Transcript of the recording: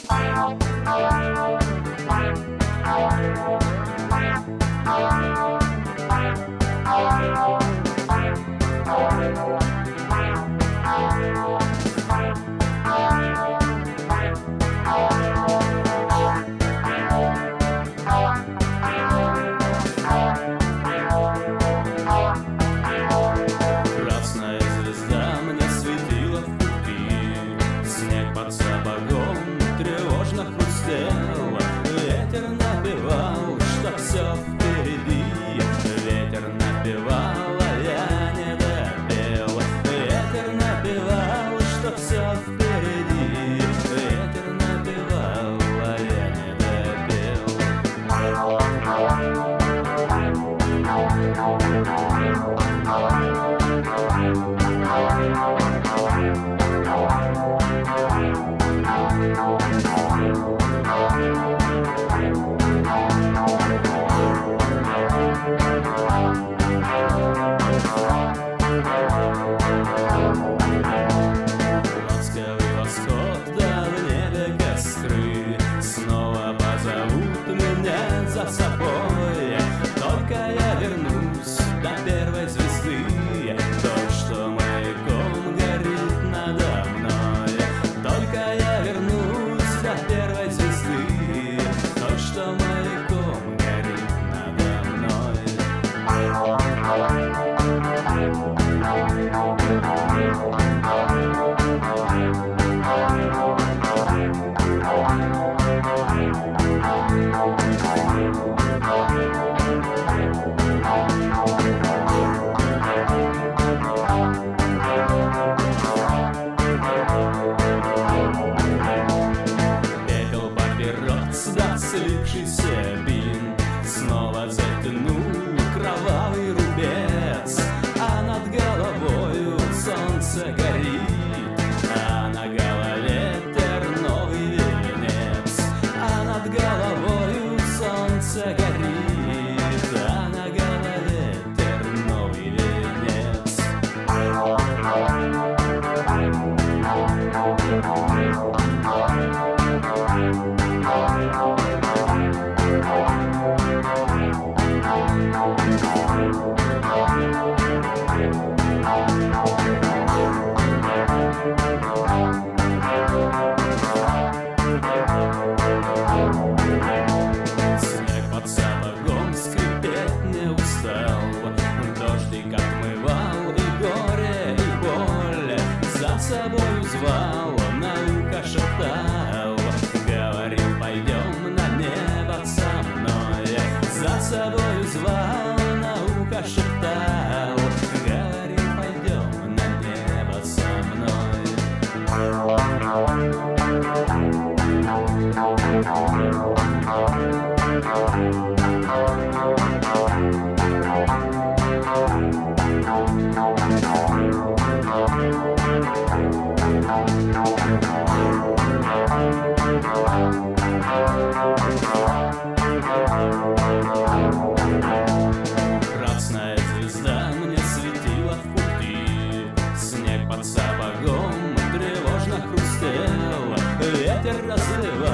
Красная звезда мне светила в пути, снег под сапогом тревожно хрустел, ветер напевал, что все впереди, ветер напевал, а я не допел, ветер напевал, что все впереди, ветер напевал, а я не допел. Ласковый восход, да в небе костры снова позовут меня за собой. Только я вернусь до первой звезды, то, что маяком горит надо мной. Только я вернусь до первой звезды, то, что маяком горит надо мной. Пепел папирос, да слипшийся бин снова затянул кровавый рубец, а над головою солнце горит, а на голове терновый венец, а над головою солнце горит, а на голове терновый венец. Снег под сапогом скрипеть не устал, дождик отмывал и горе, и боль, за собой звал, на ухо шептал, говорил, пойдем на небо со мной. За собой звал, на ухо шептал, говорил, пойдем на небо со мной. Красная звезда мне светила в пути, снег под сапогом тревожно хрустел, ветер разливал